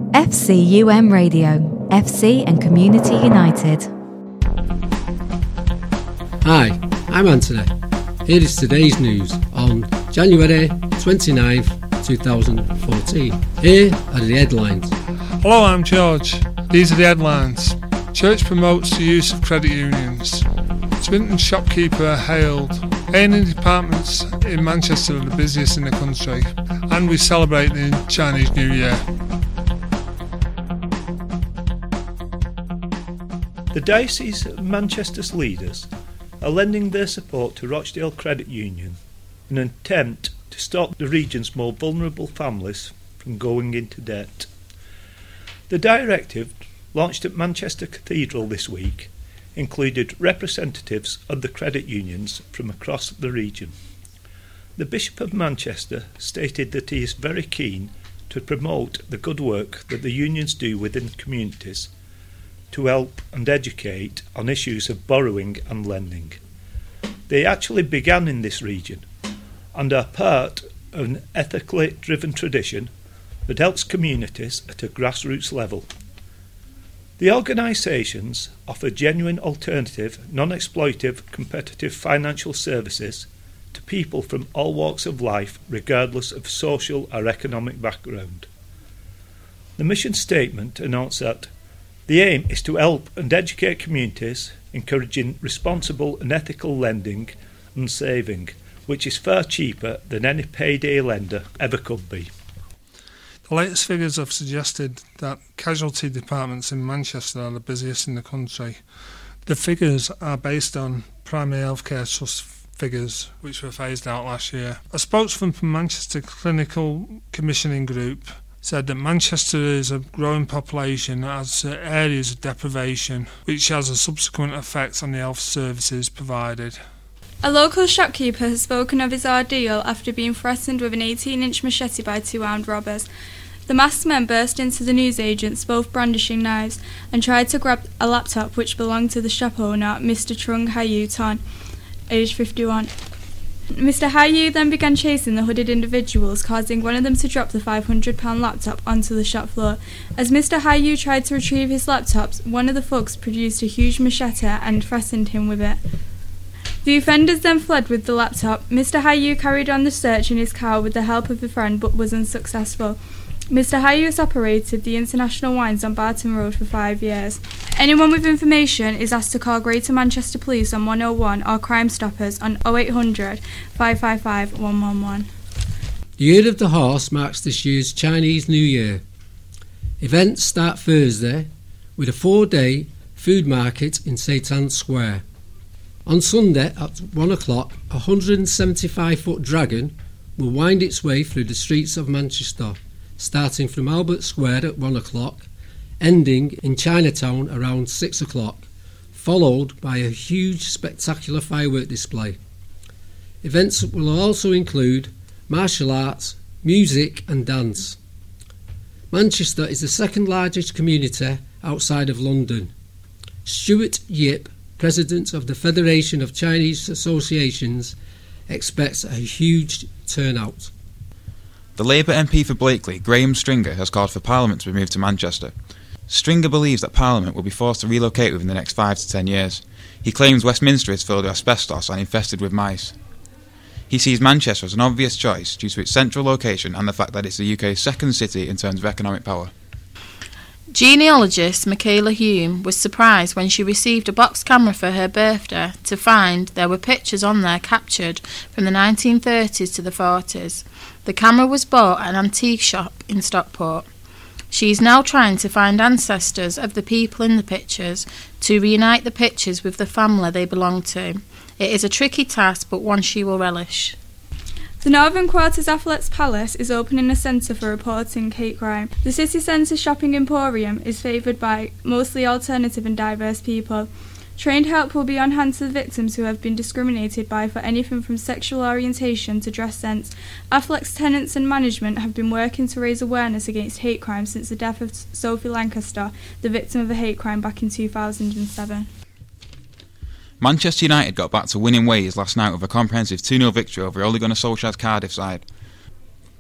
FCUM Radio, FC and Community United. Hi, I'm Anthony. Here is today's news on January 29th, 2014. Here are the headlines. Hello, I'm George. These are the headlines. Church promotes the use of credit unions. Swinton shopkeeper hailed. A&E departments in Manchester are the busiest in the country. And we celebrate the Chinese New Year. The Diocese of Manchester's leaders are lending their support to Rochdale Credit Union in an attempt to stop the region's more vulnerable families from going into debt. The directive, launched at Manchester Cathedral this week, included representatives of the credit unions from across the region. The Bishop of Manchester stated that he is very keen to promote the good work that the unions do within communities to help and educate on issues of borrowing and lending. They actually began in this region and are part of an ethically driven tradition that helps communities at a grassroots level. The organisations offer genuine alternative, non-exploitive, competitive financial services to people from all walks of life, regardless of social or economic background. The mission statement announced that the aim is to help and educate communities, encouraging responsible and ethical lending and saving, which is far cheaper than any payday lender ever could be. The latest figures have suggested that casualty departments in Manchester are the busiest in the country. The figures are based on Primary Healthcare Trust figures, which were phased out last year. A spokesman from Manchester Clinical Commissioning Group said that Manchester is a growing population that has areas of deprivation, which has a subsequent effect on the health services provided. A local shopkeeper has spoken of his ordeal after being threatened with an 18-inch machete by two armed robbers. The masked men burst into the newsagents, both brandishing knives, and tried to grab a laptop which belonged to the shop owner, Mr. Trung Hayu Ton, aged 51. Mr. Hayu then began chasing the hooded individuals, causing one of them to drop the £500 laptop onto the shop floor. As Mr. Hayu tried to retrieve his laptops, one of the thugs produced a huge machete and threatened him with it. The offenders then fled with the laptop. Mr. Hayu carried on the search in his car with the help of a friend but was unsuccessful. Mr. Hayu has operated the International Wines on Barton Road for 5 years. Anyone with information is asked to call Greater Manchester Police on 101 or Crime Stoppers on 0800 555 111. The Year of the Horse marks this year's Chinese New Year. Events start Thursday with a 4-day food market in St Anne's Square. On Sunday at 1 o'clock, a 175-foot dragon will wind its way through the streets of Manchester, starting from Albert Square at 1 o'clock, ending in Chinatown around 6 o'clock, followed by a huge spectacular firework display. Events will also include martial arts, music and dance. Manchester is the second largest community outside of London. Stuart Yip, President of the Federation of Chinese Associations, expects a huge turnout. The Labour MP for Blakely, Graham Stringer, has called for Parliament to be moved to Manchester. Stringer believes that Parliament will be forced to relocate within the next 5 to 10 years. He claims Westminster is filled with asbestos and infested with mice. He sees Manchester as an obvious choice due to its central location and the fact that it's the UK's second city in terms of economic power. Genealogist Michaela Hume was surprised when she received a box camera for her birthday to find there were pictures on there captured from the 1930s to the 40s. The camera was bought at an antique shop in Stockport. She is now trying to find ancestors of the people in the pictures to reunite the pictures with the family they belong to. It is a tricky task, but one she will relish. The Northern Quarters Athletics Palace is opening a centre for reporting hate crime. The city centre shopping emporium is favoured by mostly alternative and diverse people. Trained help will be on hand to the victims who have been discriminated by for anything from sexual orientation to dress sense. Athletics tenants and management have been working to raise awareness against hate crime since the death of Sophie Lancaster, the victim of a hate crime back in 2007. Manchester United got back to winning ways last night with a comprehensive 2-0 victory over Ole Gunnar Solskjaer's Cardiff side.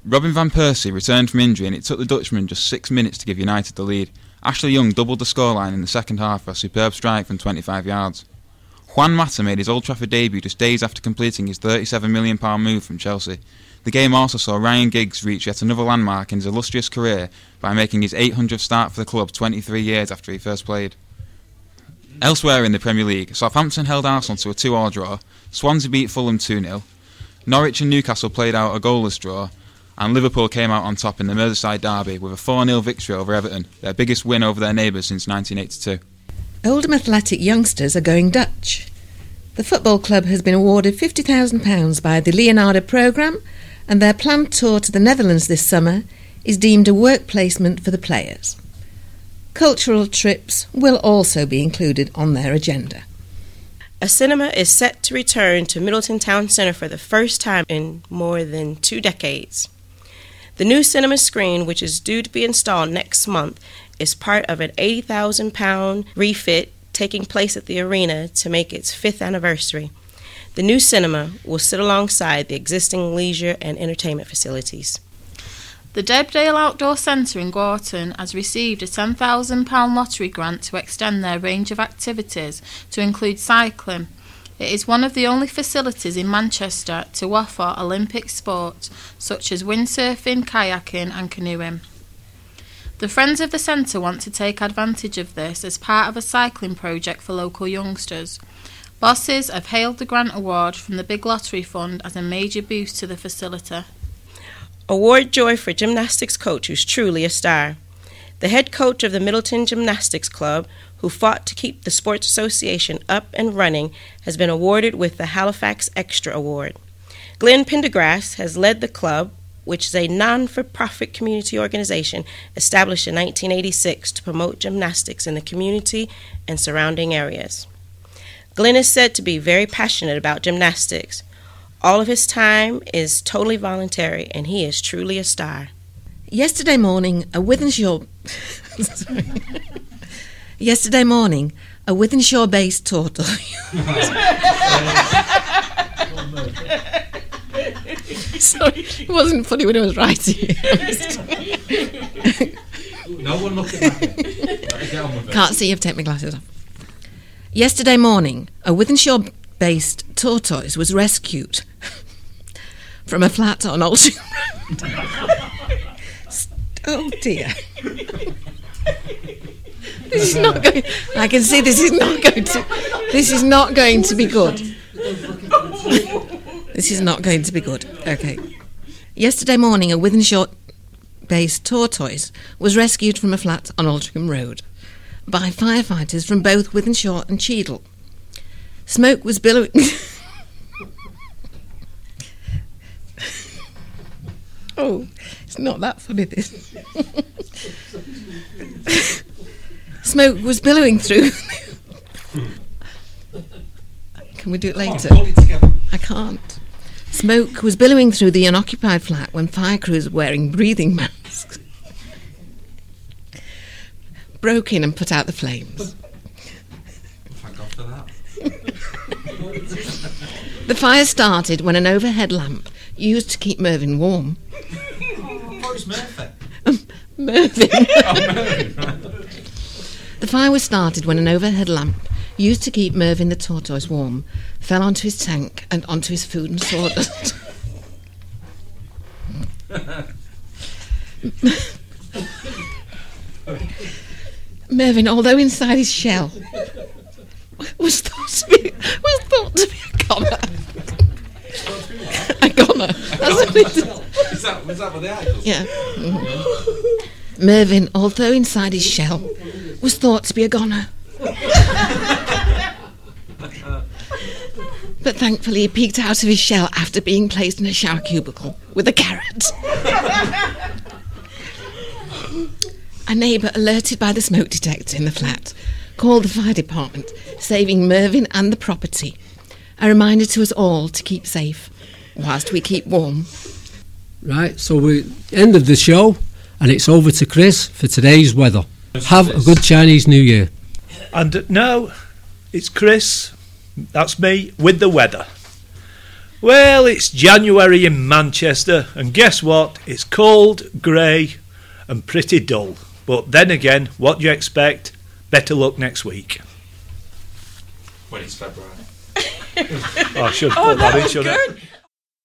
Robin van Persie returned from injury and it took the Dutchman just 6 minutes to give United the lead. Ashley Young doubled the scoreline in the second half for a superb strike from 25 yards. Juan Mata made his Old Trafford debut just days after completing his £37 million move from Chelsea. The game also saw Ryan Giggs reach yet another landmark in his illustrious career by making his 800th start for the club 23 years after he first played. Elsewhere in the Premier League, Southampton held Arsenal to a 2-2 draw, Swansea beat Fulham 2-0, Norwich and Newcastle played out a goalless draw, and Liverpool came out on top in the Merseyside derby with a 4-0 victory over Everton, their biggest win over their neighbours since 1982. Oldham Athletic youngsters are going Dutch. The football club has been awarded £50,000 by the Leonardo programme, and their planned tour to the Netherlands this summer is deemed a work placement for the players. Cultural trips will also be included on their agenda. A cinema is set to return to Middleton Town Centre for the first time in more than 2 decades. The new cinema screen, which is due to be installed next month, is part of an £80,000 refit taking place at the arena to make its 5th anniversary. The new cinema will sit alongside the existing leisure and entertainment facilities. The Debdale Outdoor Centre in Gorton has received a £10,000 lottery grant to extend their range of activities to include cycling. It is one of the only facilities in Manchester to offer Olympic sports such as windsurfing, kayaking and canoeing. The Friends of the Centre want to take advantage of this as part of a cycling project for local youngsters. Bosses have hailed the grant award from the Big Lottery Fund as a major boost to the facility. Award joy for gymnastics coach who's truly a star. The head coach of the Middleton Gymnastics Club, who fought to keep the Sports Association up and running, has been awarded with the Halifax Extra Award. Glenn Pendergrass has led the club, which is a non-for-profit community organization established in 1986 to promote gymnastics in the community and surrounding areas. Glenn is said to be very passionate about gymnastics. All of his time is totally voluntary, and he is truly a star. Yesterday morning, a Wythenshawe based tortoise. Sorry, it wasn't funny when I was writing it. No one looking back at it. Can't see, I've taken my glasses off. Yesterday morning, a Wythenshawe-based tortoise was rescued from a flat on Altrincham Road. Oh dear. This is not going. I can see this is not going to. This is not going to be good. This is not going to be good. Okay. Yesterday morning, a Wythenshawe-based tortoise was rescued from a flat on Altrincham Road by firefighters from both Wythenshawe and Cheadle. Smoke was billowing. Oh, it's not that funny, this. Smoke was billowing through. Can we do it later? I can't. Smoke was billowing through the unoccupied flat when fire crews wearing breathing masks broke in and put out the flames. Thank God for that. The fire started when an overhead lamp used to keep Mervyn warm. Boris Murphy. Mervyn. Oh, Mervyn. The fire was started when an overhead lamp used to keep Mervyn the tortoise warm fell onto his tank and onto his food and sawdust. Mervyn, although inside his shell, was thought to be a goner. A goner. That's what it is. Was that what the article? Yeah. Mm-hmm. Mervyn, although inside his shell, was thought to be a goner. But thankfully he peeked out of his shell after being placed in a shower cubicle with a carrot. A neighbour, alerted by the smoke detector in the flat, called the fire department, saving Mervyn and the property. A reminder to us all to keep safe whilst we keep warm. Right, so we ended the show and it's over to Chris for today's weather. Have a good Chinese New Year. And now it's Chris, that's me, with the weather. Well, it's January in Manchester, and guess what? It's cold, grey, and pretty dull. But then again, what do you expect? Better luck next week. When it's February. I should put that in, shouldn't I?